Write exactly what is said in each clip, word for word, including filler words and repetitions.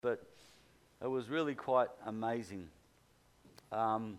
but it was really quite amazing. Um,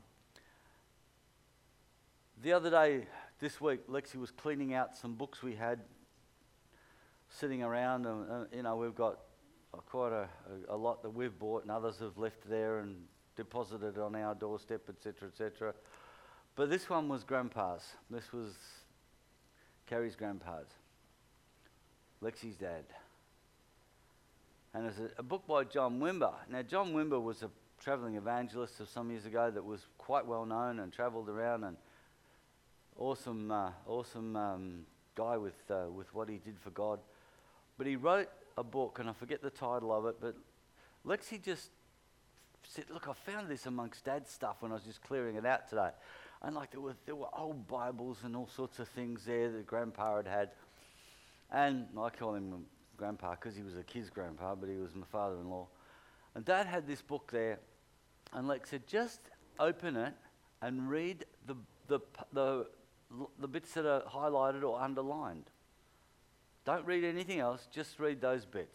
the other day, this week, Lexi was cleaning out some books we had sitting around, and uh, you know, we've got uh, quite a, a, a lot that we've bought, and others have left there and deposited on our doorstep, et cetera, et cetera. But this one was Grandpa's. This was Carrie's grandpa's, Lexi's dad. And it's a, a book by John Wimber. Now, John Wimber was a travelling evangelist of some years ago that was quite well known and travelled around, and awesome, uh, awesome um, guy with uh, with what he did for God. But he wrote a book, and I forget the title of it, but Lexi just said, look, I found this amongst Dad's stuff when I was just clearing it out today. And like there were, there were old Bibles and all sorts of things there that Grandpa had had. And I call him Grandpa because he was a kid's grandpa, but he was my father-in-law. And Dad had this book there, and Lex said, just open it and read the the the the bits that are highlighted or underlined. Don't read anything else, just read those bits.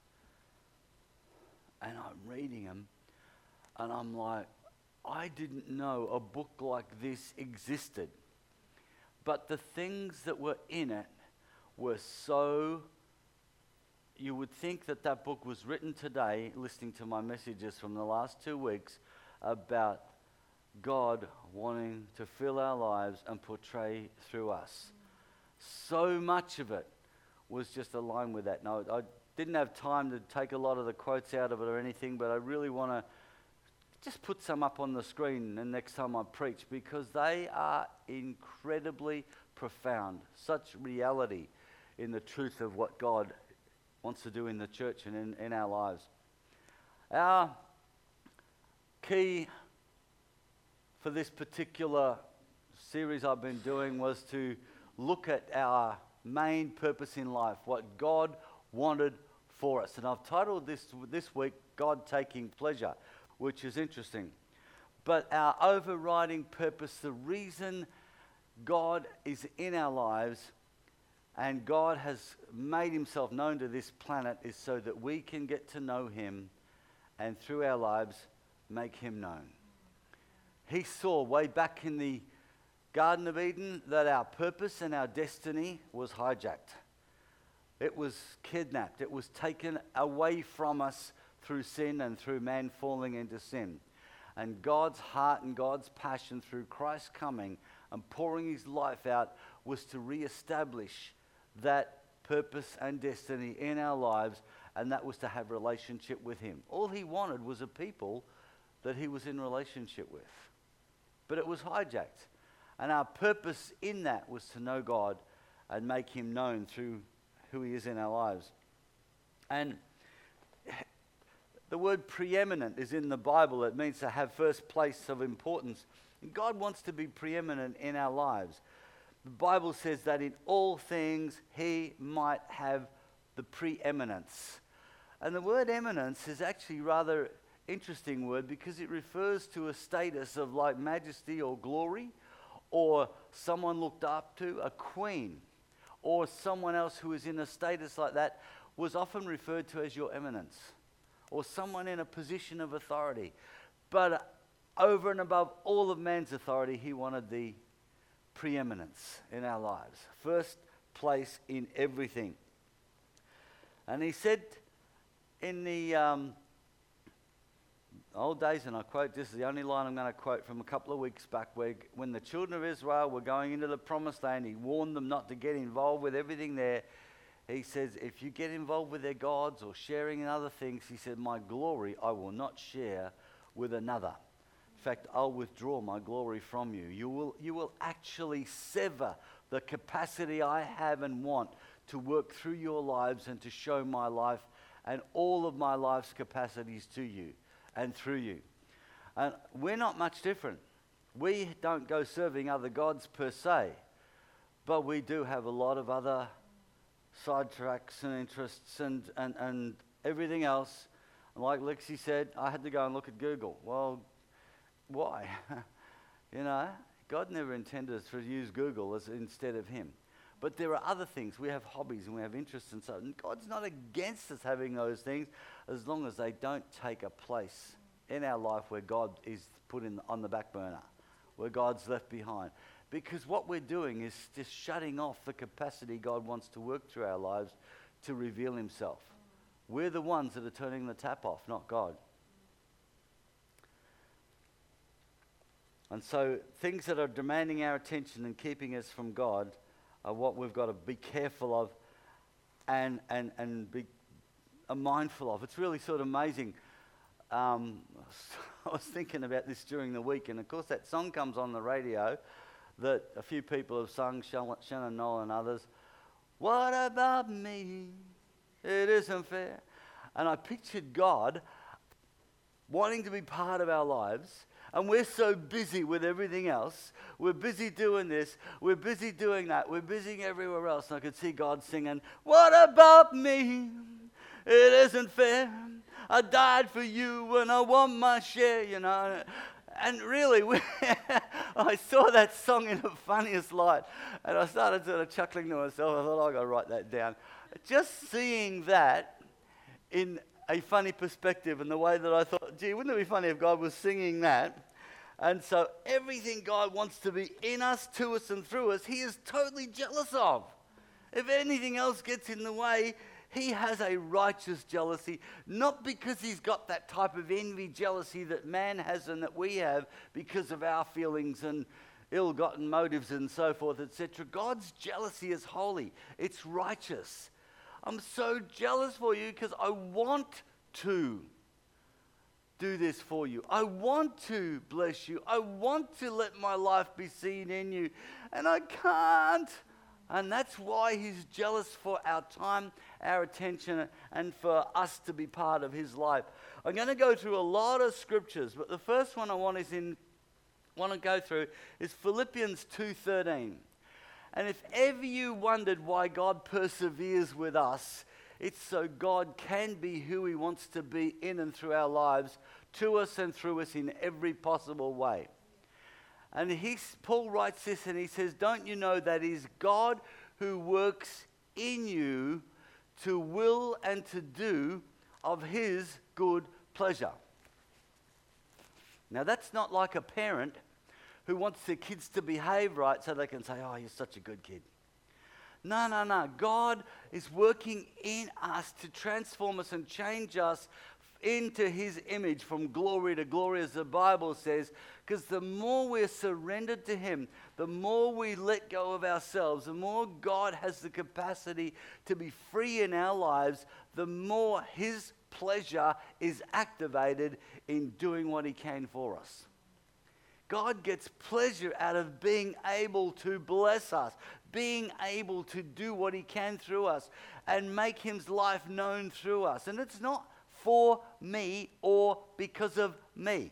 And I'm reading them, and I'm like, I didn't know a book like this existed. But the things that were in it were so, you would think that that book was written today, listening to my messages from the last two weeks, about God wanting to fill our lives and portray through us. So much of it was just aligned with that. Now, I didn't have time to take a lot of the quotes out of it or anything, but I really want to just put some up on the screen the next time I preach, because they are incredibly profound. Such reality in the truth of what God wants to do in the church and in, in our lives. Our key for this particular series I've been doing was to look at our main purpose in life, what God wanted for us. And I've titled this this week, God Taking Pleasure, which is interesting. But our overriding purpose, the reason God is in our lives and God has made himself known to this planet, is so that we can get to know him and through our lives make him known. He saw way back in the Garden of Eden that our purpose and our destiny was hijacked. It was kidnapped. It was taken away from us through sin and through man falling into sin. And God's heart and God's passion through Christ coming and pouring his life out was to reestablish that purpose and destiny in our lives, and that was to have relationship with him. All he wanted was a people that he was in relationship with. But it was hijacked. And our purpose in that was to know God and make him known through who he is in our lives. And the word preeminent is in the Bible. It means to have first place of importance. And God wants to be preeminent in our lives. The Bible says that in all things he might have the preeminence. And the word eminence is actually rather interesting word, because it refers to a status of like majesty or glory, or someone looked up to, a queen, or someone else who is in a status like that was often referred to as your eminence, or someone in a position of authority. But uh, over and above all of man's authority, he wanted the preeminence in our lives, first place in everything. And he said in the um, old days, and I quote, this is the only line I'm going to quote from a couple of weeks back, where when the children of Israel were going into the promised land, he warned them not to get involved with everything there. He says, if you get involved with their gods or sharing in other things, he said, my glory I will not share with another. In fact, I'll withdraw my glory from you. You will, you will actually sever the capacity I have and want to work through your lives and to show my life and all of my life's capacities to you and through you. And we're not much different. We don't go serving other gods per se, but we do have a lot of other sidetracks and interests and, and, and everything else. And like Lexi said, I had to go and look at Google. Well, why? You know, God never intended us to use Google as instead of him. But there are other things. We have hobbies and we have interests and so on. And God's not against us having those things, as long as they don't take a place in our life where God is put in on the back burner, where God's left behind. Because what we're doing is just shutting off the capacity God wants to work through our lives to reveal himself. We're the ones that are turning the tap off, not God. And so things that are demanding our attention and keeping us from God are what we've got to be careful of and and and be uh, mindful of. It's really sort of amazing. Um, I was thinking about this during the week, and of course that song comes on the radio that a few people have sung, Shannon Noll and others. What about me? It isn't fair. And I pictured God wanting to be part of our lives, and we're so busy with everything else. We're busy doing this. We're busy doing that. We're busy everywhere else. And I could see God singing, what about me? It isn't fair. I died for you and I want my share, you know. And really, we I saw that song in the funniest light. And I started sort of chuckling to myself. I thought, I've got to write that down. Just seeing that in a funny perspective and the way that I thought, gee, wouldn't it be funny if God was singing that? And so everything God wants to be in us, to us, and through us, he is totally jealous of. If anything else gets in the way, he has a righteous jealousy, not because he's got that type of envy, jealousy that man has and that we have because of our feelings and ill-gotten motives and so forth, et cetera. God's jealousy is holy. It's righteous. I'm so jealous for you because I want to do this for you. I want to bless you. I want to let my life be seen in you, and I can't. And that's why he's jealous for our time, our attention, and for us to be part of his life. I'm going to go through a lot of scriptures, but the first one I want is in want to go through is Philippians two thirteen. And if ever you wondered why God perseveres with us, it's so God can be who he wants to be in and through our lives, to us and through us in every possible way. And he, Paul writes this and he says, don't you know that it is God who works in you to will and to do of his good pleasure. Now that's not like a parent who wants their kids to behave right so they can say, oh, you're such a good kid. No, no, no. God is working in us to transform us and change us into his image from glory to glory, as the Bible says, because the more we're surrendered to him, the more we let go of ourselves, the more God has the capacity to be free in our lives, the more his pleasure is activated in doing what he can for us. God gets pleasure out of being able to bless us, being able to do what he can through us and make his life known through us. And it's not for me or because of me.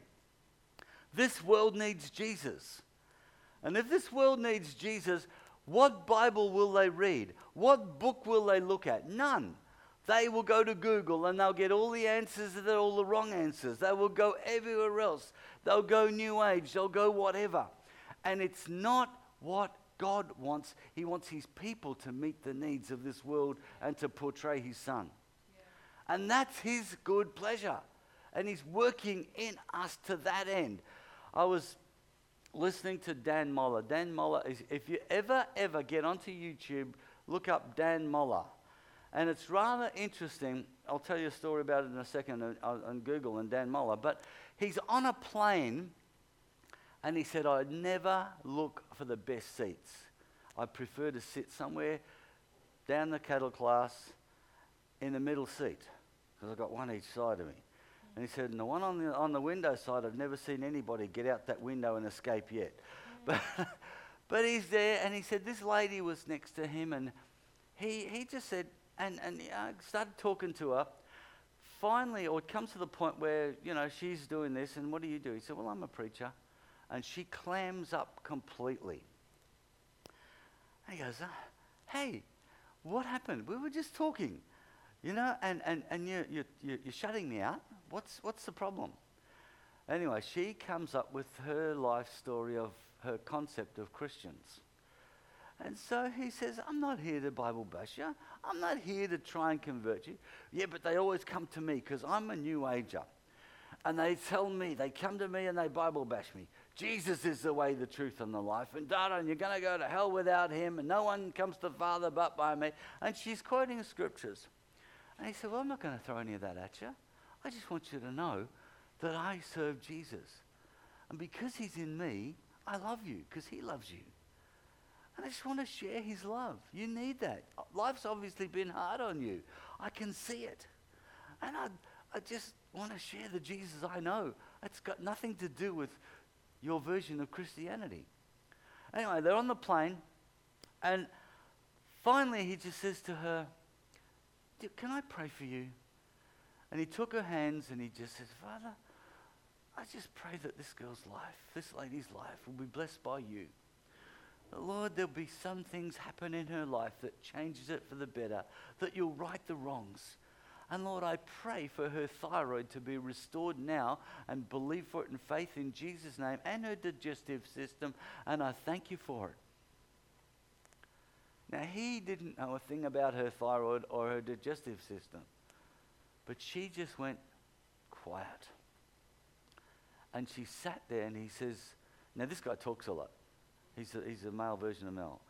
This world needs Jesus. And if this world needs Jesus, what Bible will they read? What book will they look at? None. They will go to Google and they'll get all the answers that are all the wrong answers. They will go everywhere else. They'll go New Age. They'll go whatever. And it's not what God wants. He wants his people to meet the needs of this world and to portray his son. Yeah. And that's his good pleasure. And he's working in us to that end. I was listening to Dan Moller. Dan Moller, is, if you ever, ever get onto YouTube, look up Dan Moller. And it's rather interesting. I'll tell you a story about it in a second on, on Google and Dan Moller. But he's on a plane, and he said, I'd never look for the best seats. I prefer to sit somewhere down the cattle class in the middle seat, because I've got one each side of me. And he said, and the one on the, on the window side, I've never seen anybody get out that window and escape yet. But, but he's there, and he said this lady was next to him, and he, he just said, and, and uh, started talking to her. Finally, or it comes to the point where, you know, she's doing this, and what do you do? He said, well, I'm a preacher. And she clams up completely. And he goes, oh, hey, what happened? We were just talking, you know, and, and, and you, you, you, you're shutting me out. What's, what's the problem? Anyway, she comes up with her life story of her concept of Christians. And so he says, I'm not here to Bible bash you. I'm not here to try and convert you. Yeah, but they always come to me because I'm a new ager. And they tell me, they come to me and they Bible bash me. Jesus is the way, the truth, and the life. And Dada, and you're going to go to hell without him. And no one comes to the Father but by me. And she's quoting scriptures. And he said, well, I'm not going to throw any of that at you. I just want you to know that I serve Jesus. And because he's in me, I love you because he loves you. And I just want to share his love. You need that. Life's obviously been hard on you. I can see it. And I, I just want to share the Jesus I know. It's got nothing to do with your version of Christianity. Anyway, they're on the plane. And finally he just says to her, can I pray for you? And he took her hands and he just says, Father, I just pray that this girl's life, this lady's life will be blessed by you. Lord, there'll be some things happen in her life that changes it for the better, that you'll right the wrongs. And Lord, I pray for her thyroid to be restored now and believe for it in faith in Jesus' name and her digestive system, and I thank you for it. Now, he didn't know a thing about her thyroid or her digestive system, but she just went quiet. And she sat there and he says, now this guy talks a lot. He's a, he's a male version of Mel.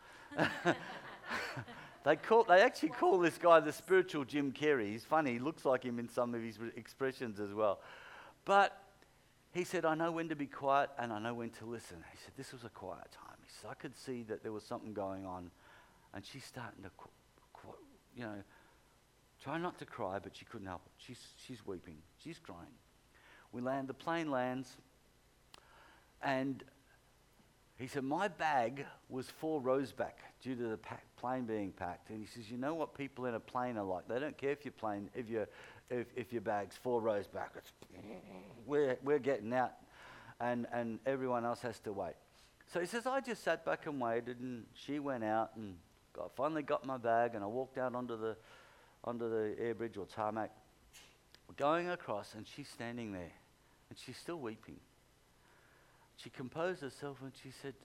they call they actually call this guy the spiritual Jim Carrey. He's funny. He looks like him in some of his re- expressions as well. But he said, I know when to be quiet and I know when to listen. He said, this was a quiet time. He said, I could see that there was something going on. And she's starting to, qu- qu- you know, try not to cry, but she couldn't help it. She's, she's weeping. She's crying. We land, the plane lands, and he said, my bag was four rows back due to the pack, plane being packed. And he says, you know what people in a plane are like? They don't care if your plane, if your, if, if your bag's four rows back. It's, we're, we're getting out, and, and everyone else has to wait. So he says, I just sat back and waited, and she went out, and got, finally got my bag, and I walked out onto the, onto the air bridge or tarmac, going across, and she's standing there, and she's still weeping. She composed herself and she said,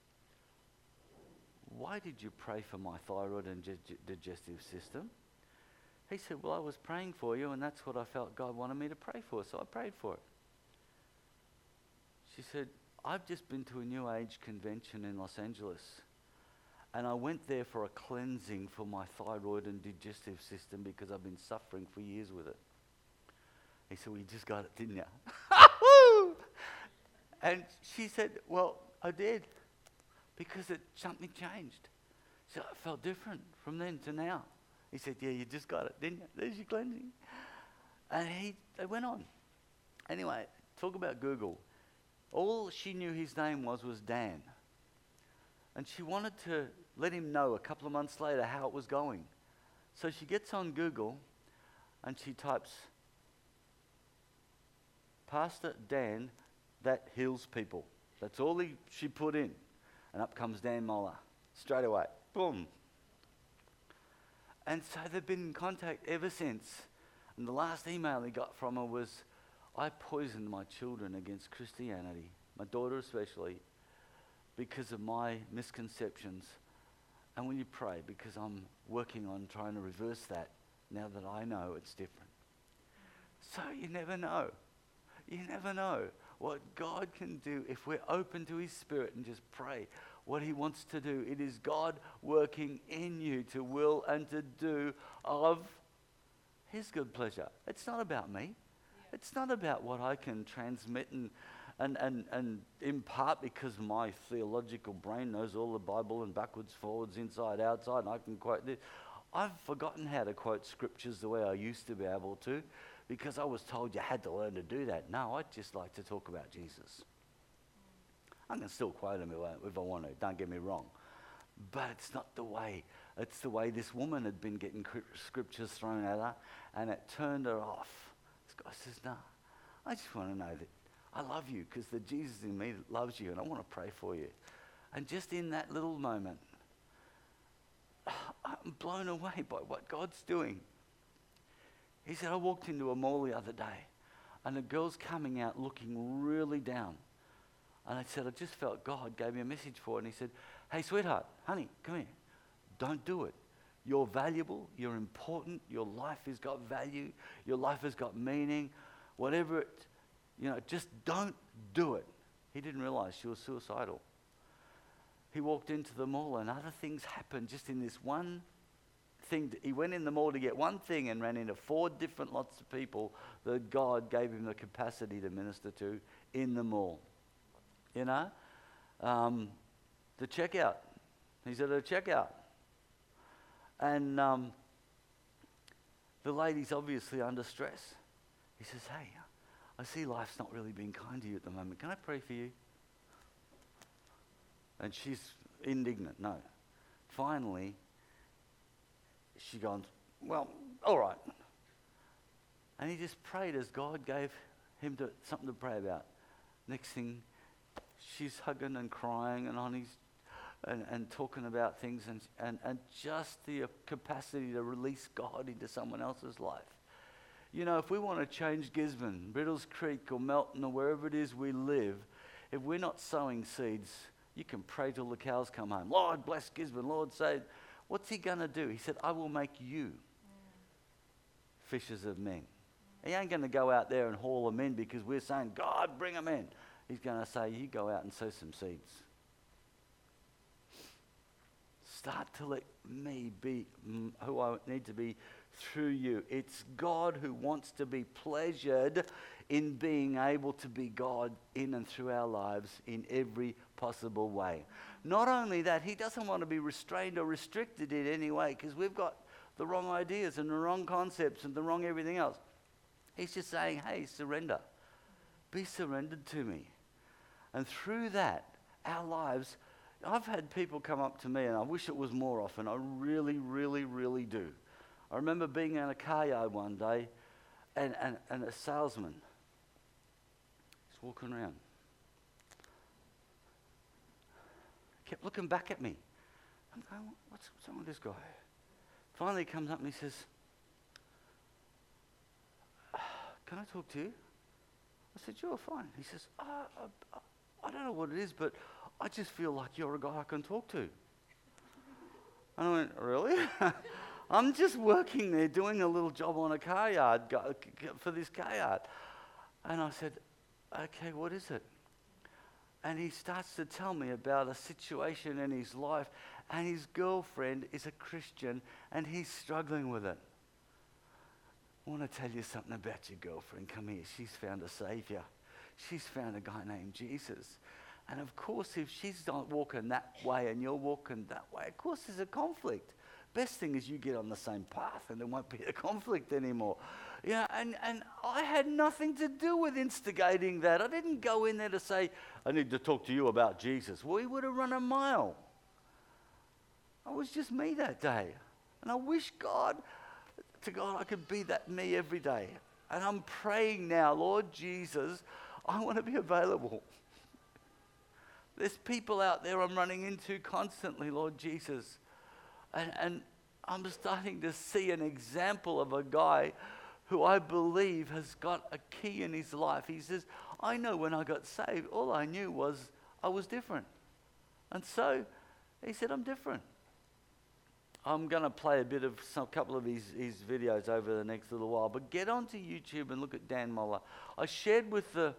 why did you pray for my thyroid and dig- digestive system? He said, well, I was praying for you and that's what I felt God wanted me to pray for, so I prayed for it. She said, I've just been to a New Age convention in Los Angeles and I went there for a cleansing for my thyroid and digestive system because I've been suffering for years with it. He said, well, you just got it, didn't you? And she said, well, I did, because it something changed. So I felt different from then to now. He said, yeah, you just got it, didn't you? There's your cleansing. And he, they went on. Anyway, talk about Google. All she knew his name was was Dan. And she wanted to let him know a couple of months later how it was going. So she gets on Google and she types, Pastor Dan that heals people. That's all he, she put in. And up comes Dan Moller. Straight away. Boom. And so they've been in contact ever since. And the last email he got from her was, I poisoned my children against Christianity, my daughter especially, because of my misconceptions. And will you pray? Because I'm working on trying to reverse that now that I know it's different. So you never know. You never know what God can do if we're open to his Spirit and just pray what he wants to do. It is God working in you to will and to do of his good pleasure. It's not about me. Yeah. It's not about what I can transmit and, and, and, and impart because my theological brain knows all the Bible and backwards, forwards, inside, outside, and I can quote this. I've forgotten how to quote scriptures the way I used to be able to, because I was told you had to learn to do that. No, I'd just like to talk about Jesus. I can still quote him if I want to, don't get me wrong. But it's not the way. It's the way this woman had been getting scriptures thrown at her, and it turned her off. This guy says, no, I just want to know that I love you because the Jesus in me loves you, and I want to pray for you. And just in that little moment, I'm blown away by what God's doing. He said, I walked into a mall the other day and a girl's coming out looking really down. And I said, I just felt God gave me a message for her. And he said, Hey, sweetheart, honey, come here. Don't do it. You're valuable. You're important. Your life has got value. Your life has got meaning. Whatever it, you know, just don't do it. He didn't realize she was suicidal. He walked into the mall and other things happened just in this one thing. He went in the mall to get one thing and ran into four different lots of people that God gave him the capacity to minister to in the mall. You know? Um, the checkout. He's at a checkout. And um, the lady's obviously under stress. He says, hey, I see life's not really being kind to you at the moment. Can I pray for you? And she's indignant. No. Finally, she goes, well, all right. And he just prayed as God gave him to, something to pray about. Next thing, she's hugging and crying and on his and, and talking about things and, and, and just the capacity to release God into someone else's life. You know, if we want to change Gisborne, Brittles Creek or Melton or wherever it is we live, if we're not sowing seeds, you can pray till the cows come home. Lord, bless Gisborne. Lord, save. What's he going to do? He said, I will make you fishers of men. He ain't going to go out there and haul them in because we're saying, God, bring them in. He's going to say, you go out and sow some seeds. Start to let me be who I need to be through you. It's God who wants to be pleasured in being able to be God in and through our lives in every possible way. Not only that, he doesn't want to be restrained or restricted in any way because we've got the wrong ideas and the wrong concepts and the wrong everything else. He's just saying, hey, surrender. Be surrendered to me. And through that, our lives, I've had people come up to me, and I wish it was more often. I really, really, really do. I remember being in a car yard one day, and, and, and a salesman is walking around. Kept looking back at me. I'm going, what's, what's wrong with this guy? Finally he comes up and he says, can I talk to you? I said, sure, fine. He says, uh, I, I don't know what it is, but I just feel like you're a guy I can talk to. And I went, really? I'm just working there doing a little job on a car yard for this car yard. And I said, okay, what is it? And he starts to tell me about a situation in his life, and his girlfriend is a Christian, and he's struggling with it. I want to tell you something about your girlfriend. Come here. She's found a Savior. She's found a guy named Jesus. And of course, if she's not walking that way and you're walking that way, of course there's a conflict. Best thing is you get on the same path and there won't be a conflict anymore. Yeah, and, and I had nothing to do with instigating that. I didn't go in there to say, I need to talk to you about Jesus. Well, he would have run a mile. I was just me that day. And I wish God, to God, I could be that me every day. And I'm praying now, Lord Jesus, I want to be available. There's people out there I'm running into constantly, Lord Jesus. And, and I'm starting to see an example of a guy who I believe has got a key in his life. He says, I know when I got saved, all I knew was I was different. And so he said, I'm different. I'm going to play a bit of some couple of his, his videos over the next little while. But get onto YouTube and look at Dan Moller. I shared with the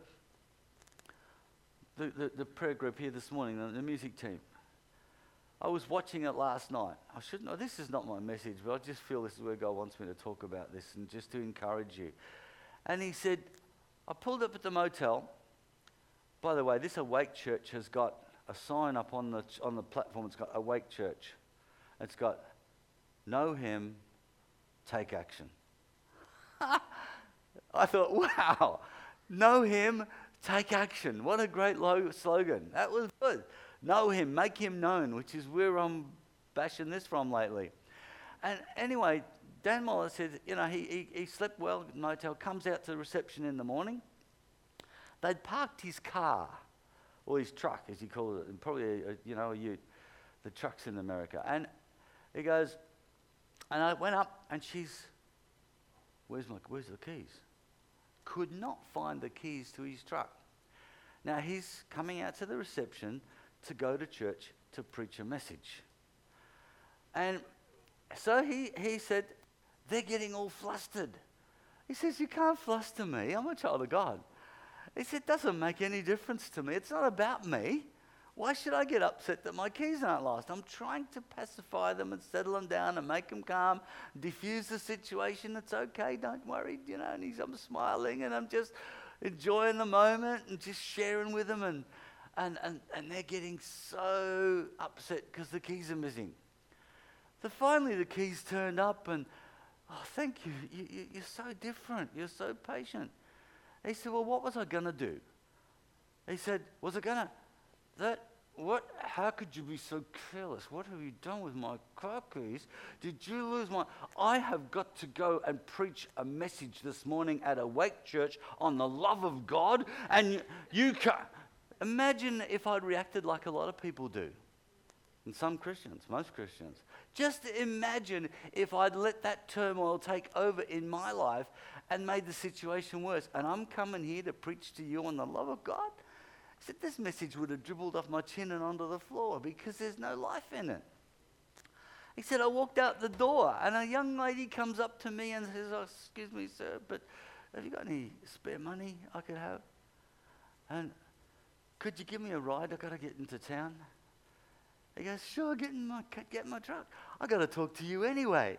The, the, the prayer group here this morning, the, the music team. I was watching it last night. I shouldn't, this is not my message, but I just feel this is where God wants me to talk about this and just to encourage you. And he said, I pulled up at the motel. By the way, this Awake Church has got a sign up on the on the platform. It's got Awake Church. It's got, know him, take action. I thought, wow, know him, take action. What a great lo- slogan. That was good. Know him, make him known, which is where I'm bashing this from lately. And anyway, Dan Moller said, you know, he, he, he slept well at the motel, comes out to the reception in the morning. They'd parked his car, or his truck, as he called it, and probably, a, a, you know, a ute, the trucks in America. And he goes, and I went up, and she's, where's my, where's the keys? Could not find the keys to his truck. Now he's coming out to the reception to go to church to preach a message. And so he, he said, they're getting all flustered. He says, you can't fluster me. I'm a child of God. He said, it doesn't make any difference to me. It's not about me. Why should I get upset that my keys aren't lost? I'm trying to pacify them and settle them down and make them calm, diffuse the situation. It's okay, don't worry, you know. And he's, I'm smiling and I'm just enjoying the moment and just sharing with them. And, and, and, and they're getting so upset because the keys are missing. So finally the keys turned up and, oh, thank you. You, you. You're so different. You're so patient. He said, well, what was I going to do? He said, was I going to, that, what, how could you be so careless? What have you done with my car keys? Did you lose my, I have got to go and preach a message this morning at a Wake Church on the love of God, and you, you can't. Imagine if I'd reacted like a lot of people do. And some Christians, most Christians. Just imagine if I'd let that turmoil take over in my life and made the situation worse. And I'm coming here to preach to you on the love of God. I said, this message would have dribbled off my chin and onto the floor because there's no life in it. He said, I walked out the door and a young lady comes up to me and says, oh, excuse me, sir, but have you got any spare money I could have? And could you give me a ride? I've got to get into town. He goes, sure, get in my, get in my truck. I got to talk to you anyway.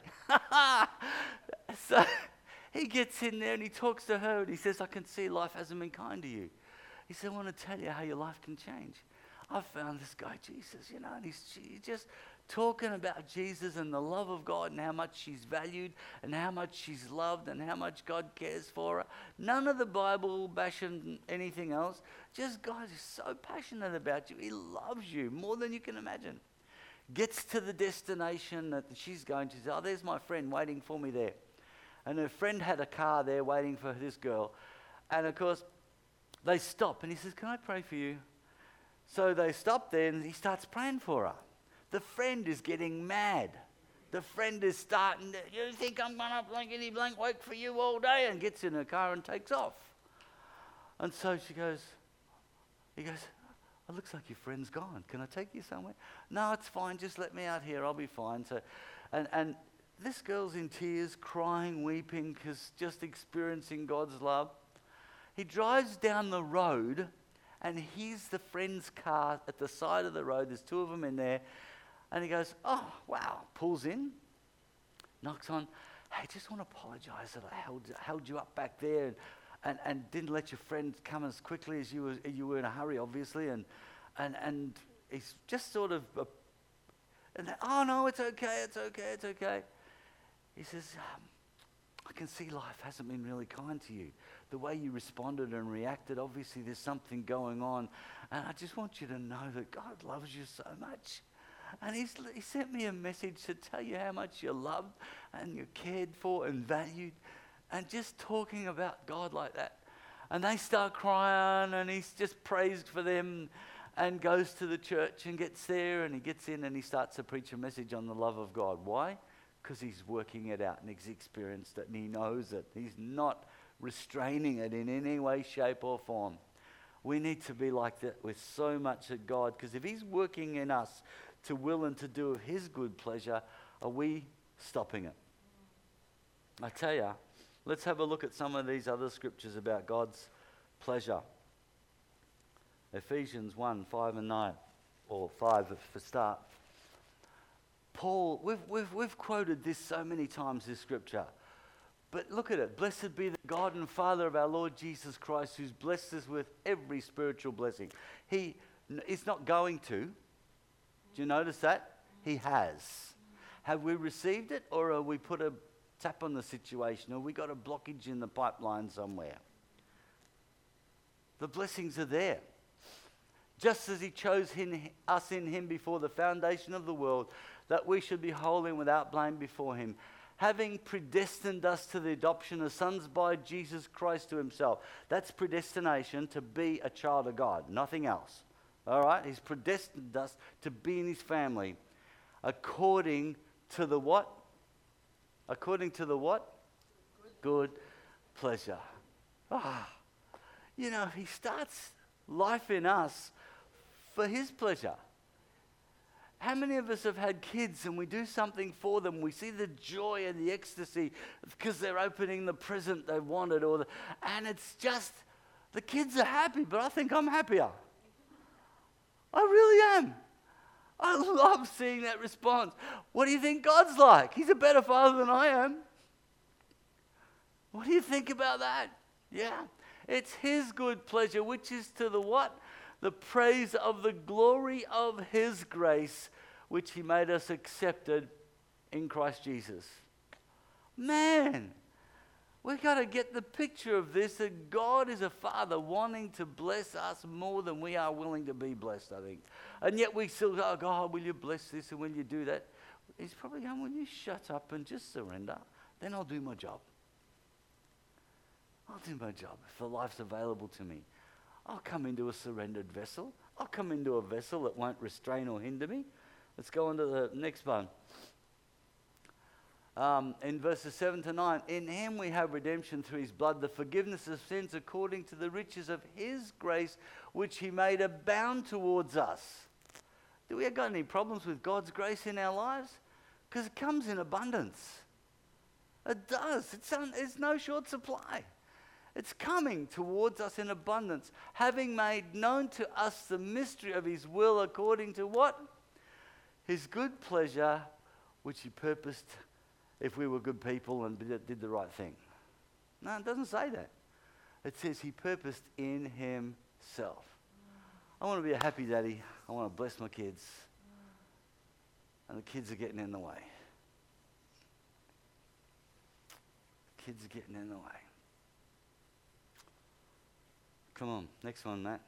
So he gets in there and he talks to her and he says, I can see life hasn't been kind to you. He said, I want to tell you how your life can change. I found this guy, Jesus, you know, and he's, he's just talking about Jesus and the love of God and how much she's valued and how much she's loved and how much God cares for her. None of the Bible bashing anything else. Just God is so passionate about you. He loves you more than you can imagine. Gets to the destination that she's going to. Oh, there's my friend waiting for me there. And her friend had a car there waiting for this girl. And of course, they stop and he says, can I pray for you? So they stop there and he starts praying for her. The friend is getting mad. The friend is starting to, you think I'm going to blankety blank wait for you all day? And gets in her car and takes off. And so she goes, he goes, it looks like your friend's gone. Can I take you somewhere? No, it's fine. Just let me out here. I'll be fine. So, and, and this girl's in tears, crying, weeping, because just experiencing God's love. He drives down the road and hears the friend's car at the side of the road. There's two of them in there. And he goes, oh, wow. Pulls in, knocks on. Hey, just want to apologize that I held, held you up back there and, and, and didn't let your friend come as quickly as you were, you were in a hurry, obviously. And and and he's just sort of, uh, and oh, no, it's okay, it's okay, it's okay. He says, um, I can see life hasn't been really kind to you. The way you responded and reacted, obviously there's something going on. And I just want you to know that God loves you so much. And he's, he sent me a message to tell you how much you're loved and you're cared for and valued. And just talking about God like that. And they start crying and he's just praised for them and goes to the church and gets there and he gets in and he starts to preach a message on the love of God. Why? Because he's working it out and he's experienced it and he knows it. He's not restraining it in any way, shape or form. We need to be like that with so much of God, because if he's working in us to will and to do of his good pleasure, are we stopping it? I tell you, let's have a look at some of these other scriptures about God's pleasure. Ephesians one, five and nine, or five for start. Paul, we've, we've, we've quoted this so many times, this scripture. But look at it. Blessed be the God and Father of our Lord Jesus Christ, who's blessed us with every spiritual blessing. He is not going to. Do you notice that? He has. Have we received it, or have we put a tap on the situation, or we got a blockage in the pipeline somewhere? The blessings are there. Just as he chose him, us in him before the foundation of the world, that we should be holy and without blame before him, having predestined us to the adoption of sons by Jesus Christ to himself. That's predestination, to be a child of God, nothing else. All right? He's predestined us to be in his family according to the what? According to the what? Good, Good pleasure. Ah, you know, he starts life in us for his pleasure. How many of us have had kids and we do something for them? We see the joy and the ecstasy because they're opening the present they wanted, or the, and it's just, the kids are happy, but I think I'm happier. I really am. I love seeing that response. What do you think God's like? He's a better father than I am. What do you think about that? Yeah. It's his good pleasure, which is to the what? The praise of the glory of his grace, which he made us accepted in Christ Jesus. Man, we've got to get the picture of this, that God is a father wanting to bless us more than we are willing to be blessed, I think. And yet we still go, oh, God, will you bless this? And when you do that, he's probably going, will you shut up and just surrender? Then I'll do my job. I'll do my job if the life's available to me. I'll come into a surrendered vessel. I'll come into a vessel that won't restrain or hinder me. Let's go on to the next one. Um, in verses seven to nine, in him we have redemption through his blood, the forgiveness of sins according to the riches of his grace, which he made abound towards us. Do we have got any problems with God's grace in our lives? Because it comes in abundance. It does. It's, un- it's no short supply. It's coming towards us in abundance, having made known to us the mystery of his will according to what? His good pleasure, which he purposed if we were good people and did the right thing. No, it doesn't say that. It says he purposed in himself. I want to be a happy daddy. I want to bless my kids. And the kids are getting in the way. The kids are getting in the way. Come on, next one, Matt.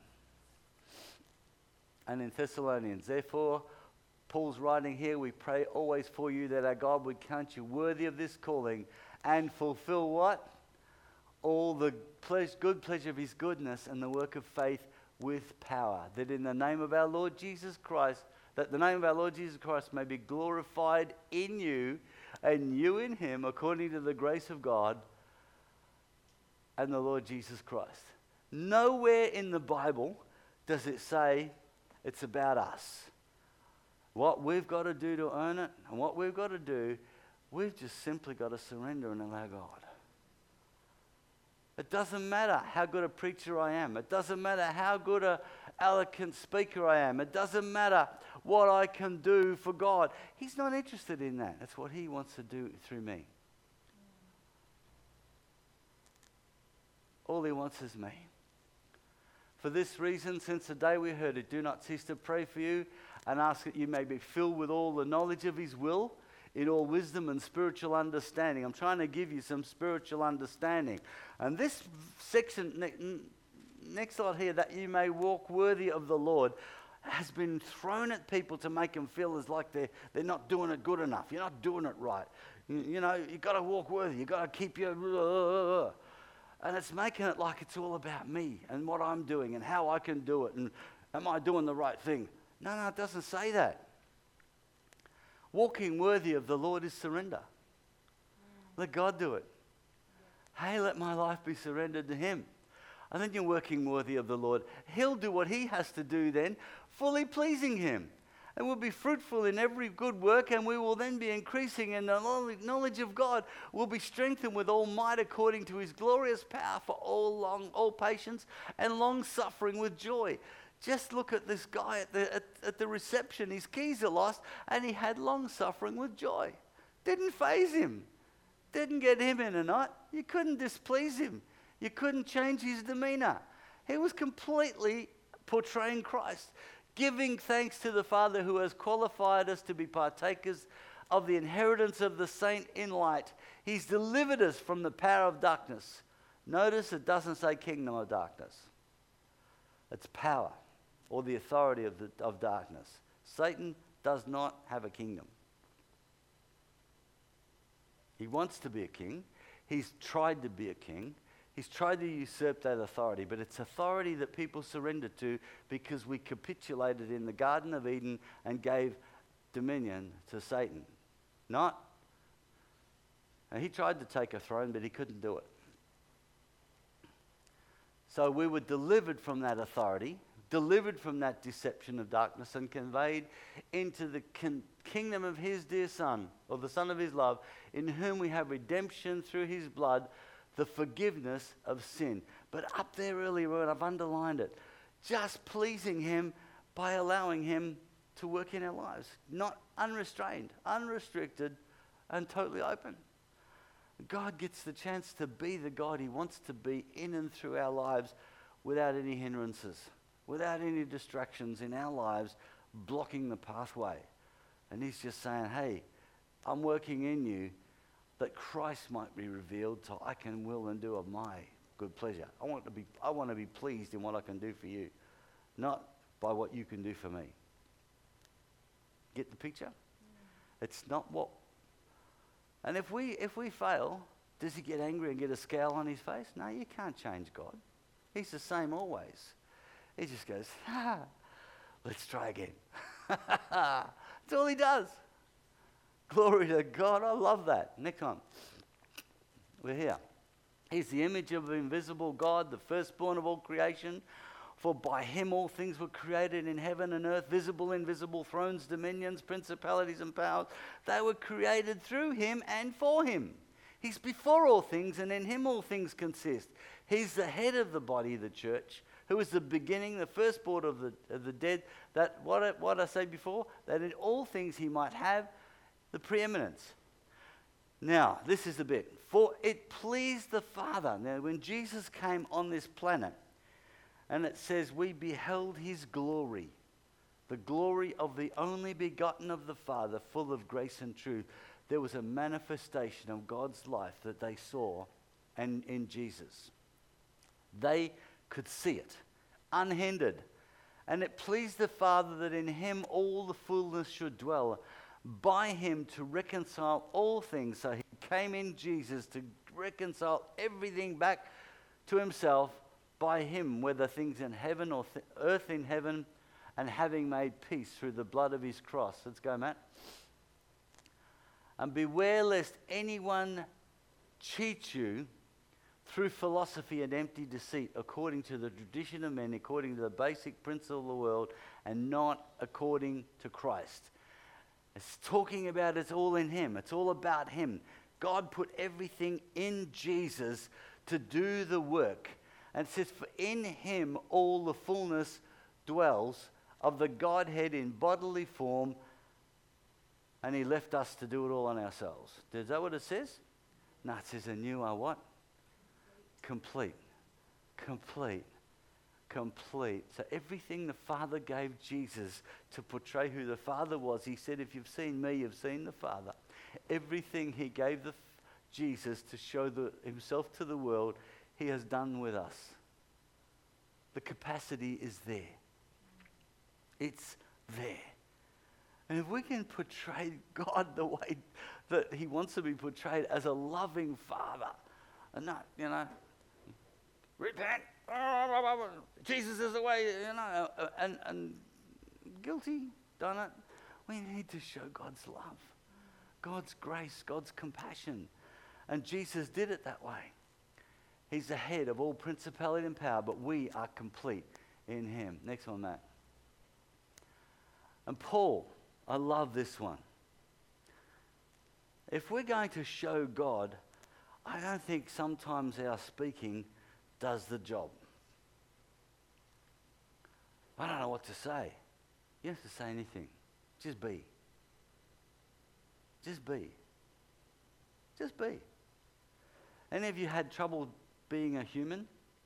And in Thessalonians, therefore, Paul's writing here, we pray always for you that our God would count you worthy of this calling and fulfill what? All the pleasure, good pleasure of his goodness and the work of faith with power. That in the name of our Lord Jesus Christ, that the name of our Lord Jesus Christ may be glorified in you and you in him according to the grace of God and the Lord Jesus Christ. Nowhere in the Bible does it say it's about us. What we've got to do to earn it and what we've got to do, we've just simply got to surrender and allow God. It doesn't matter how good a preacher I am. It doesn't matter how good an eloquent speaker I am. It doesn't matter what I can do for God. He's not interested in that. That's what he wants to do through me. All he wants is me. For this reason, since the day we heard it, do not cease to pray for you and ask that you may be filled with all the knowledge of his will, in all wisdom and spiritual understanding. I'm trying to give you some spiritual understanding. And this section, ne- next slide here, that you may walk worthy of the Lord, has been thrown at people to make them feel as like they're, they're not doing it good enough. You're not doing it right. You, you know, you've got to walk worthy. You've got to keep your... And it's making it like it's all about me and what I'm doing and how I can do it and am I doing the right thing? No, no, it doesn't say that. Walking worthy of the Lord is surrender. Let God do it. Hey, let my life be surrendered to him. And then you're working worthy of the Lord. He'll do what he has to do then, fully pleasing him. And we'll be fruitful in every good work, and we will then be increasing in the knowledge of God. We'll be strengthened with all might according to his glorious power for all long, all patience and long suffering with joy. Just look at this guy at the, at, at the reception. His keys are lost, and he had long suffering with joy. Didn't faze him. Didn't get him in a knot. You couldn't displease him. You couldn't change his demeanor. He was completely portraying Christ, giving thanks to the Father who has qualified us to be partakers of the inheritance of the saint in light. He's delivered us from the power of darkness. Notice it doesn't say kingdom of darkness. It's power or the authority of, the, of darkness. Satan does not have a kingdom. He wants to be a king. He's tried to be a king. He's tried to usurp that authority, but it's authority that people surrendered to because we capitulated in the Garden of Eden and gave dominion to Satan. Not. And he tried to take a throne, but he couldn't do it. So we were delivered from that authority delivered from that deception of darkness and conveyed into the kin- kingdom of his dear Son, or the Son of his love, in whom we have redemption through his blood, the forgiveness of sin. But up there earlier, I've underlined it, just pleasing him by allowing him to work in our lives, not unrestrained, unrestricted, and totally open. God gets the chance to be the God he wants to be in and through our lives without any hindrances, without any distractions in our lives blocking the pathway. And he's just saying, hey, I'm working in you that Christ might be revealed so I can will and do of my good pleasure. I want to be, I want to be pleased in what I can do for you, not by what you can do for me. Get the picture? Mm. It's not what... And if we if we fail, does he get angry and get a scowl on his face? No, you can't change God. He's the same always. He just goes, ah, let's try again. That's all he does. Glory to God. I love that. Next one. We're here. He's the image of the invisible God, the firstborn of all creation. For by him all things were created in heaven and earth, visible, invisible, thrones, dominions, principalities and powers. They were created through him and for him. He's before all things, and in him all things consist. He's the head of the body, the church, who is the beginning, the firstborn of the, of the dead, that what I, what I said before, that in all things he might have the preeminence. Now, this is the bit. For it pleased the Father. Now, when Jesus came on this planet, and it says, we beheld his glory, the glory of the only begotten of the Father, full of grace and truth. There was a manifestation of God's life that they saw and in Jesus. They could see it, unhindered. And it pleased the Father that in him all the fullness should dwell, by him to reconcile all things. So he came in Jesus to reconcile everything back to himself, by him, whether things in heaven or th- earth in heaven, and having made peace through the blood of his cross. Let's go, Matt. And beware lest anyone cheat you through philosophy and empty deceit, according to the tradition of men, according to the basic principle of the world, and not according to Christ. It's talking about it's all in him. It's all about him. God put everything in Jesus to do the work. And it says, for in him all the fullness dwells of the Godhead in bodily form, and he left us to do it all on ourselves. Is that what it says? No, it says, and you are what? Complete. Complete. Complete. So everything the Father gave Jesus to portray who the Father was, he said, if you've seen me, you've seen the Father. Everything he gave the Jesus to show the, himself to the world, he has done with us. The capacity is there. It's there. And if we can portray God the way that he wants to be portrayed, as a loving Father, and not, you know, repent, Jesus is the way, you know, and, and guilty, done it. We need to show God's love, God's grace, God's compassion. And Jesus did it that way. He's the head of all principality and power, but we are complete in him. Next one, Matt. And Paul, I love this one. If we're going to show God, I don't think sometimes our speaking does the job. I don't know what to say. You don't have to say anything. Just be. Just be. Just be. Any of you had trouble being a human?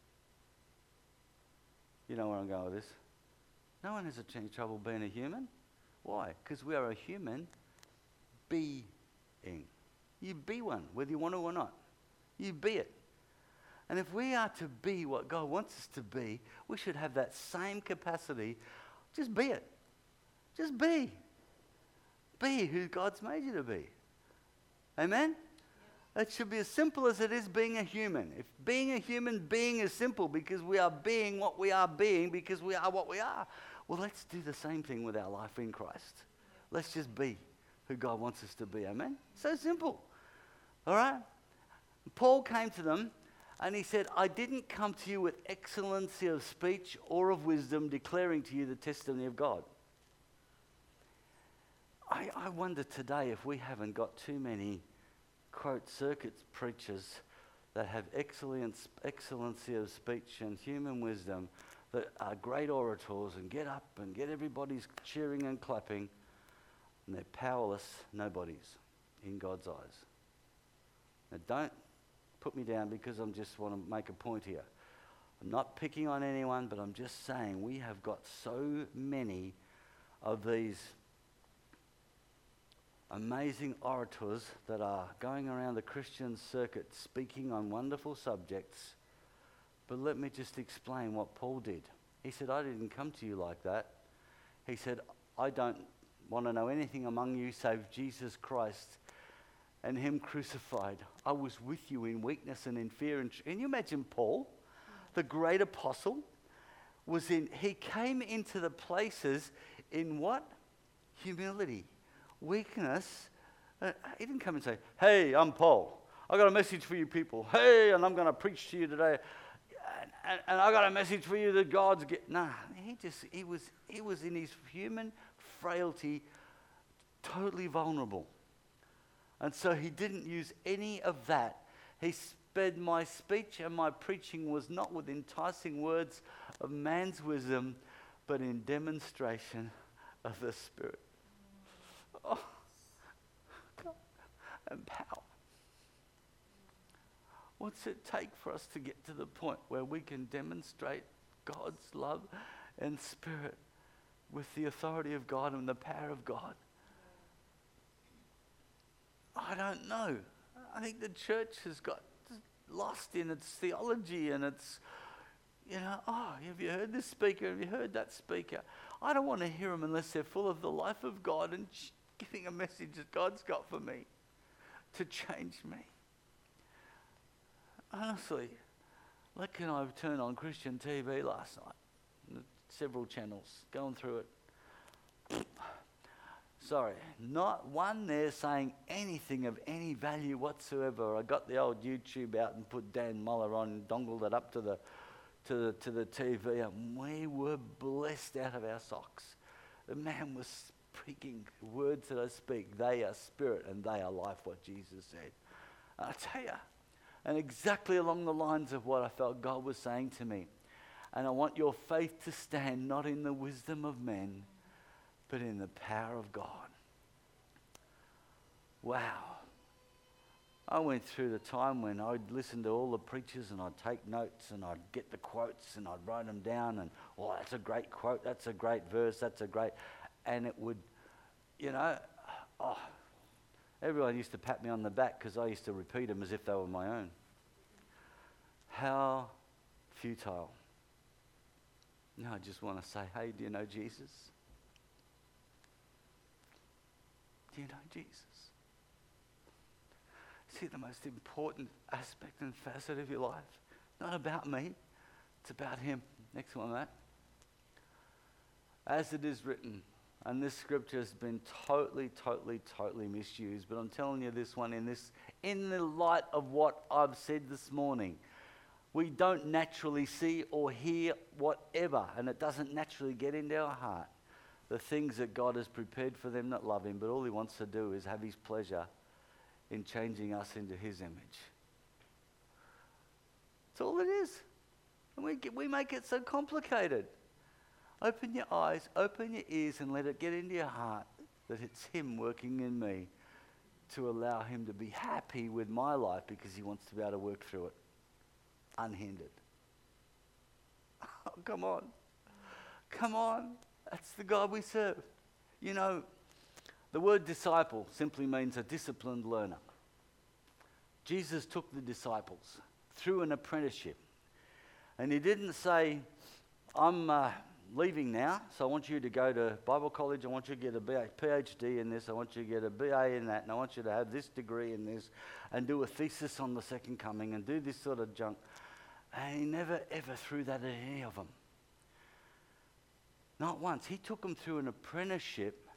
You know where I'm going with this. No one has any trouble being a human. Why? Because we are a human being. You be one, whether you want to or not. You be it. And if we are to be what God wants us to be, we should have that same capacity. Just be it. Just be. Be who God's made you to be. Amen? It should be as simple as it is being a human. If being a human being is simple because we are being what we are being because we are what we are, well, let's do the same thing with our life in Christ. Let's just be who God wants us to be. Amen? So simple. All right? Paul came to them And he said, I didn't come to you with excellency of speech or of wisdom, declaring to you the testimony of God. I, I wonder today if we haven't got too many, quote, circuit preachers that have excellence, excellency of speech and human wisdom, that are great orators and get up and get everybody's cheering and clapping, and they're powerless nobodies in God's eyes. Now don't put me down because I just want to make a point here. I'm not picking on anyone, but I'm just saying we have got so many of these amazing orators that are going around the Christian circuit speaking on wonderful subjects. But let me just explain what Paul did. He said, I didn't come to you like that. He said, I don't want to know anything among you save Jesus Christ and him crucified. I was with you in weakness and in fear. And can you imagine Paul, the great apostle, was in, he came into the places in what? Humility, weakness. Uh, he didn't come and say, hey, I'm Paul. I got a message for you people. Hey, and I'm going to preach to you today. And, and, and I got a message for you that God's get. Nah, he just, he was, he was in his human frailty, totally vulnerable. And so he didn't use any of that. He said, my speech and my preaching was not with enticing words of man's wisdom, but in demonstration of the Spirit. Oh, God, and power. What's it take for us to get to the point where we can demonstrate God's love and Spirit with the authority of God and the power of God? I don't know. I think the church has got lost in its theology and its, you know, oh, have you heard this speaker? Have you heard that speaker? I don't want to hear them unless they're full of the life of God and giving a message that God's got for me to change me. Honestly, Leck and I turned on Christian T V last night, several channels, going through it. Sorry, not one there saying anything of any value whatsoever. I got the old YouTube out and put Dan Muller on and dongled it up to the to the to the T V, and we were blessed out of our socks. The man was speaking words that I speak. They are spirit and they are life, what Jesus said. And I tell you, and exactly along the lines of what I felt God was saying to me. And I want your faith to stand not in the wisdom of men, but in the power of God. Wow. I went through the time when I'd listen to all the preachers and I'd take notes and I'd get the quotes and I'd write them down and, oh, that's a great quote, that's a great verse, that's a great... And it would, you know, oh, everyone used to pat me on the back because I used to repeat them as if they were my own. How futile. No, I just want to say, hey, do you know Jesus? Do you know Jesus? See, the most important aspect and facet of your life, not about me, it's about him. Next one, Matt. As it is written, and this scripture has been totally, totally, totally misused, but I'm telling you this one in this, in the light of what I've said this morning. We don't naturally see or hear whatever, and it doesn't naturally get into our heart, the things that God has prepared for them that love him, but all he wants to do is have his pleasure in changing us into his image. That's all it is. And we, get, we make it so complicated. Open your eyes, open your ears, and let it get into your heart that it's him working in me to allow him to be happy with my life because he wants to be able to work through it unhindered. Oh, come on. Come on. That's the God we serve. You know, the word disciple simply means a disciplined learner. Jesus took the disciples through an apprenticeship. And he didn't say, I'm uh, leaving now, so I want you to go to Bible college, I want you to get a PhD in this, I want you to get a B A in that, and I want you to have this degree in this, and do a thesis on the second coming, and do this sort of junk. And he never ever threw that at any of them. Not once. He took them through an apprenticeship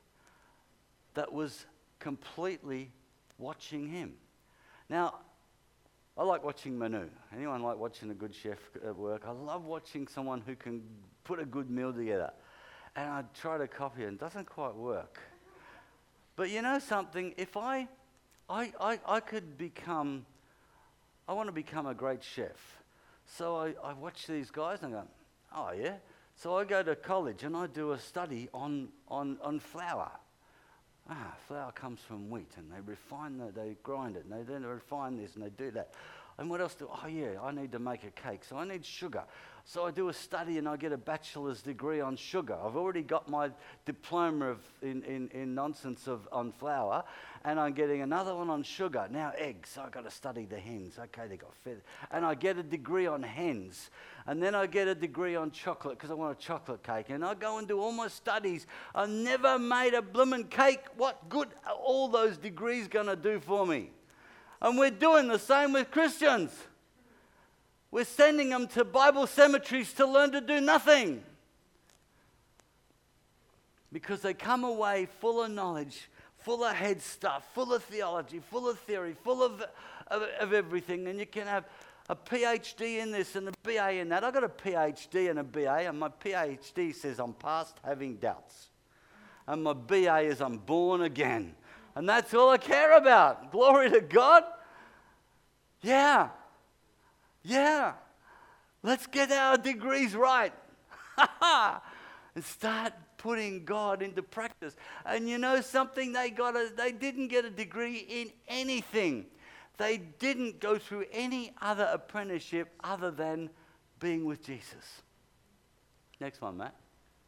that was completely watching him. Now, I like watching Manu. Anyone like watching a good chef at work? I love watching someone who can put a good meal together. And I try to copy it, and it doesn't quite work. But you know something? If I, I, I, I could become, I want to become a great chef. So I, I watch these guys and I go, oh yeah. So I go to college and I do a study on, on, on flour. Ah, flour comes from wheat, and they refine that, they grind it, and they then refine this, and they do that. And what else do, oh yeah, I need to make a cake, so I need sugar. So I do a study and I get a bachelor's degree on sugar. I've already got my diploma of in, in, in nonsense of on flour, and I'm getting another one on sugar. Now eggs, so I've got to study the hens. Okay, they got feathers. And I get a degree on hens. And then I get a degree on chocolate because I want a chocolate cake. And I go and do all my studies. I never made a bloomin' cake. What good are all those degrees going to do for me? And we're doing the same with Christians. We're sending them to Bible cemeteries to learn to do nothing. Because they come away full of knowledge, full of head stuff, full of theology, full of theory, full of, of, of everything. And you can have a PhD in this and a B A in that. I've got a PhD and a B A, and my PhD says I'm past having doubts. And my B A is I'm born again. And that's all I care about. Glory to God. Yeah. Yeah. Let's get our degrees right. And start putting God into practice. And you know something? They got a, they didn't get a degree in anything. They didn't go through any other apprenticeship other than being with Jesus. Next one, Matt.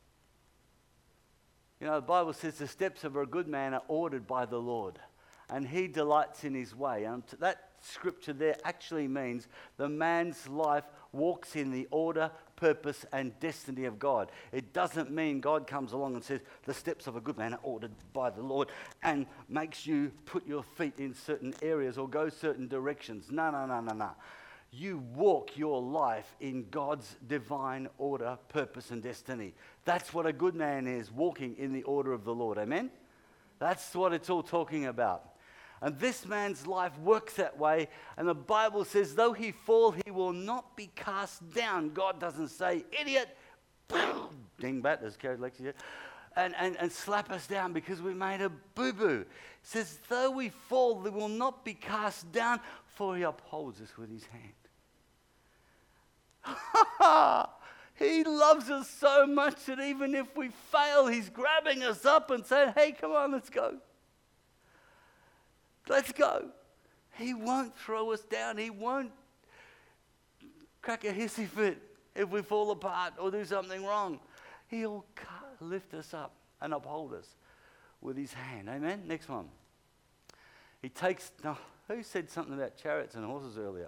You know, the Bible says the steps of a good man are ordered by the Lord, and he delights in his way. And that scripture there actually means the man's life walks in the order, purpose, and destiny of God. It doesn't mean God comes along and says the steps of a good man are ordered by the Lord and makes you put your feet in certain areas or go certain directions. No, no, no, no, no. You walk your life in God's divine order, purpose, and destiny. That's what a good man is, walking in the order of the Lord. Amen? That's what it's all talking about. And this man's life works that way. And the Bible says, though he fall, he will not be cast down. God doesn't say, idiot, dingbat, as Carrie Lexi said, and, and, and slap us down because we made a boo-boo. It says, though we fall, we will not be cast down, for he upholds us with his hand. He loves us so much that even if we fail, he's grabbing us up and saying, hey, come on, let's go. Let's go. He won't throw us down. He won't crack a hissy fit if we fall apart or do something wrong. He'll lift us up and uphold us with his hand. Amen? Next one. He takes, no, who said something about chariots and horses earlier?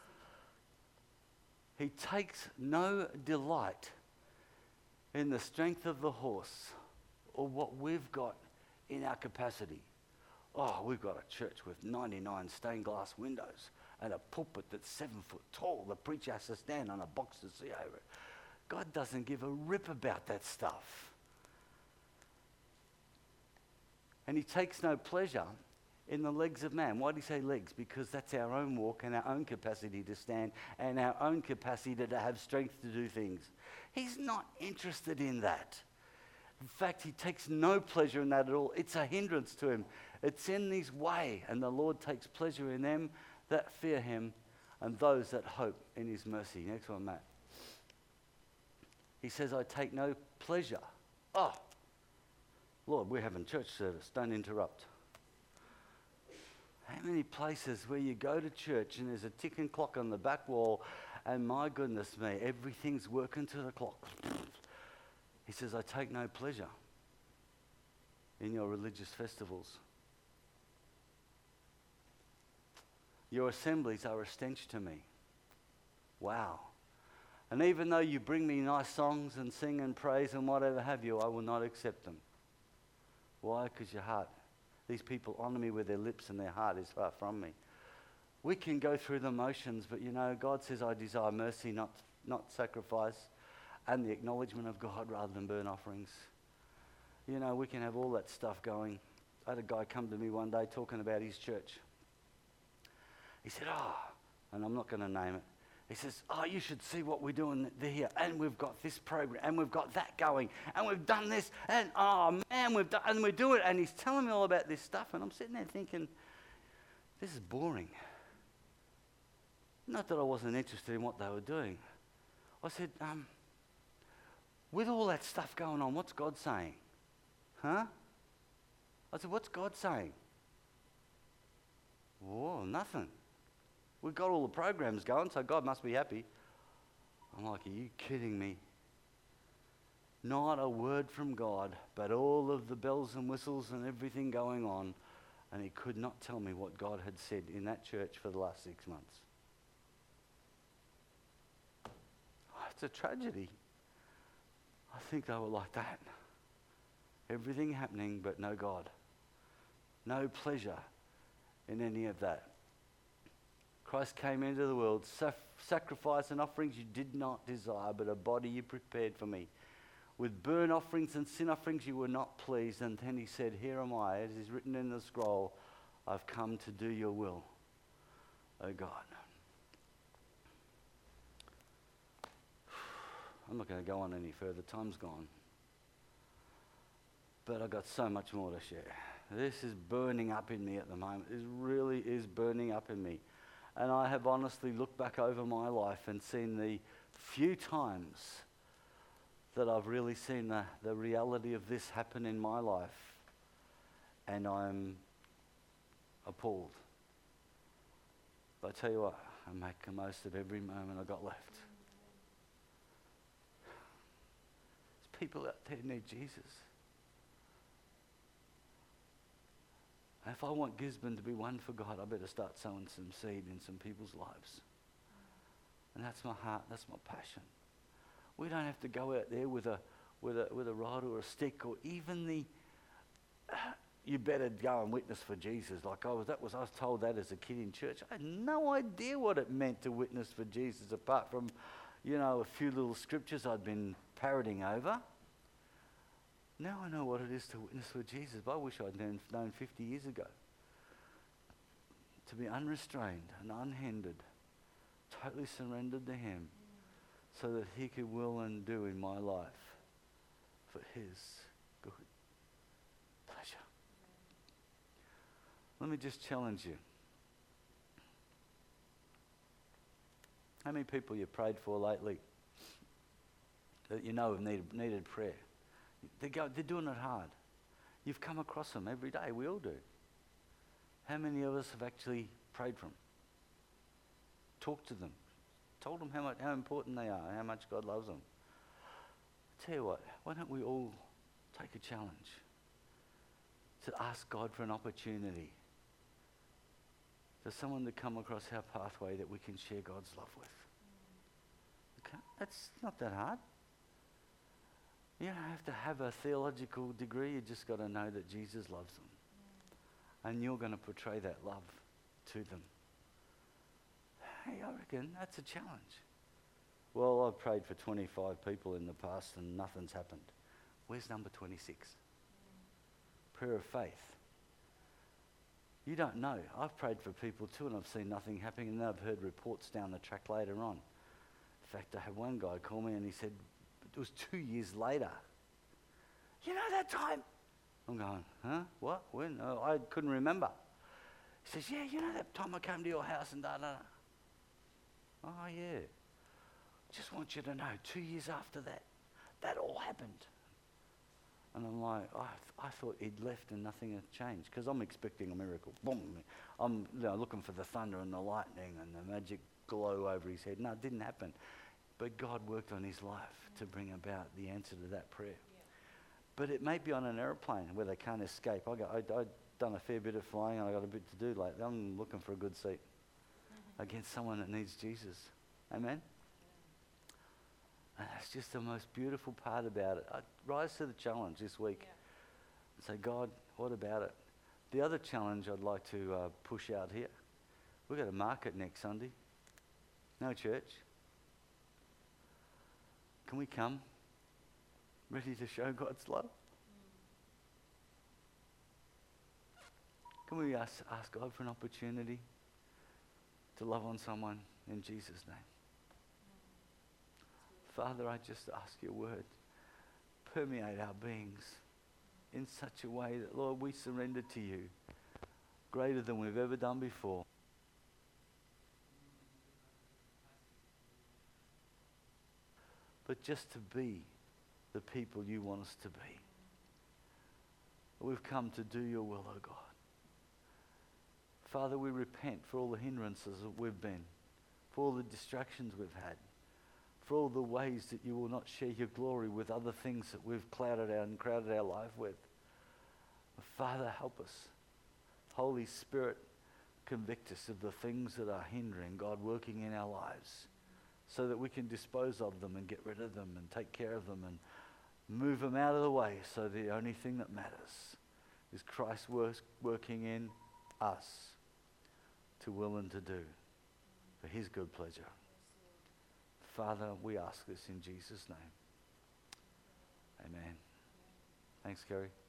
He takes no delight in the strength of the horse or what we've got in our capacity. Oh, we've got a church with ninety-nine stained glass windows and a pulpit that's seven foot tall. The preacher has to stand on a box to see over it. God doesn't give a rip about that stuff. And he takes no pleasure in the legs of man. Why do you say legs? Because that's our own walk and our own capacity to stand and our own capacity to have strength to do things. He's not interested in that. In fact, he takes no pleasure in that at all. It's a hindrance to him. It's in his way, and the Lord takes pleasure in them that fear him and those that hope in his mercy. Next one, Matt. He says, I take no pleasure. Oh, Lord, we're having church service. Don't interrupt. How many places where you go to church and there's a ticking clock on the back wall, and my goodness me, everything's working to the clock. He says, I take no pleasure in your religious festivals. Your assemblies are a stench to me. Wow. And even though you bring me nice songs and sing and praise and whatever have you, I will not accept them. Why? Because your heart. These people honor me with their lips and their heart is far from me. We can go through the motions, but you know, God says, I desire mercy, not, not sacrifice, and the acknowledgement of God rather than burnt offerings. You know, we can have all that stuff going. I had a guy come to me one day talking about his church. He said, oh, and I'm not going to name it. He says, oh, you should see what we're doing here, and we've got this program, and we've got that going, and we've done this, and oh man, we've done, and we're doing it. And he's telling me all about this stuff, and I'm sitting there thinking, this is boring. Not that I wasn't interested in what they were doing. I said, um, with all that stuff going on, what's God saying? Huh? I said, what's God saying? Whoa, nothing. We've got all the programs going, so God must be happy. I'm like, are you kidding me? Not a word from God, but all of the bells and whistles and everything going on, and he could not tell me what God had said in that church for the last six months. It's a tragedy. I think they were like that. Everything happening, but no God. No pleasure in any of that. Christ came into the world, saf- sacrifice and offerings you did not desire, but a body you prepared for me. With burnt offerings and sin offerings you were not pleased. And then he said, here am I, as is written in the scroll, I've come to do your will, O God. I'm not going to go on any further, time's gone. But I've got so much more to share. This is burning up in me at the moment. This really is burning up in me. And I have honestly looked back over my life and seen the few times that I've really seen the, the reality of this happen in my life. And I'm appalled. But I tell you what, I make the most of every moment I've got left. There's people out there who need Jesus. If I want Gisborne to be one for God, I better start sowing some seed in some people's lives. And that's my heart, that's my passion. We don't have to go out there with a with a with a rod or a stick or even the uh, you better go and witness for Jesus. Like I was that was I was told that as a kid in church. I had no idea what it meant to witness for Jesus apart from, you know, a few little scriptures I'd been parroting over. Now I know what it is to witness for Jesus, but I wish I'd known, known fifty years ago. To be unrestrained and unhindered, totally surrendered to him, so that he could will and do in my life for his good pleasure. Let me just challenge you. How many people you prayed for lately that you know have needed, needed prayer? They go, they're doing it hard. You've come across them every day. We all do. How many of us have actually prayed for them? Talked to them. Told them how much, how important they are, how much God loves them. I tell you what, why don't we all take a challenge to ask God for an opportunity for someone to come across our pathway that we can share God's love with. Okay? That's not that hard. You don't have to have a theological degree. You just got to know that Jesus loves them. And you're going to portray that love to them. Hey, I reckon that's a challenge. Well, I've prayed for twenty-five people in the past and nothing's happened. Where's number twenty-six? Prayer of faith. You don't know. I've prayed for people too and I've seen nothing happening, and then I've heard reports down the track later on. In fact, I had one guy call me and he said, it was two years later. You know that time? I'm going, huh? What? When? Oh, I couldn't remember. He says, yeah, you know that time I came to your house and da da da. Oh, yeah. Just want you to know, two years after that, that all happened. And I'm like, oh, I, th- I thought he'd left and nothing had changed, because I'm expecting a miracle. Boom. I'm you know, looking for the thunder and the lightning and the magic glow over his head. No, it didn't happen. But God worked on his life to bring about the answer to that prayer. Yeah. But it may be on an aeroplane where they can't escape. I got, I, I've done a fair bit of flying and I got a bit to do lately. I'm looking for a good seat mm-hmm. against someone that needs Jesus. Amen? Yeah. And that's just the most beautiful part about it. I rise to the challenge this week yeah. and say, God, what about it? The other challenge I'd like to uh, push out here, we've got a market next Sunday. No church. Can we come ready to show God's love? Can we ask, ask God for an opportunity to love on someone in Jesus' name. Father, I just ask your word permeate our beings in such a way that, Lord, we surrender to you greater than we've ever done before. But just to be the people you want us to be. We've come to do your will, oh God. Father, we repent for all the hindrances that we've been, for all the distractions we've had, for all the ways that you will not share your glory with other things that we've clouded out and crowded our life with. Father, help us. Holy Spirit, convict us of the things that are hindering God working in our lives so that we can dispose of them and get rid of them and take care of them and move them out of the way so the only thing that matters is Christ work, working in us to will and to do for his good pleasure. Father, we ask this in Jesus' name. Amen. Thanks, Kerry.